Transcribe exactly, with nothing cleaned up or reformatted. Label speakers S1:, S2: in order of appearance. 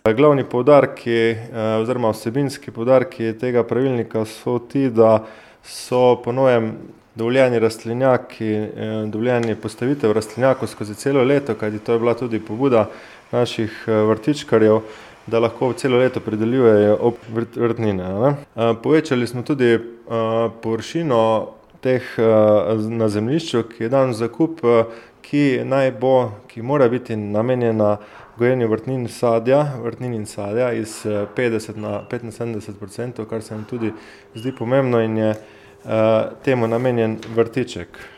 S1: Glavni poudarki oziroma vsebinski poudarki tega pravilnika so ti, da so po novem dovoljeni rastlinjaki, dovoljeni postavitev rastlinjakov skozi celo leto, kajti to je bila tudi pobuda naših vrtičkarjev, da lahko celo leto pridelujejo vrtnine, a ne. Povečali smo tudi površino teh na zemljišču, ki je dan v zakup, ki naj bo, ki mora biti namenjena gojenju vrtnin sadja, vrtnin in sadja iz petdeset na petinsedemdeset procentov, kar se nam tudi zdi pomembno in je temu namenjen vrtiček.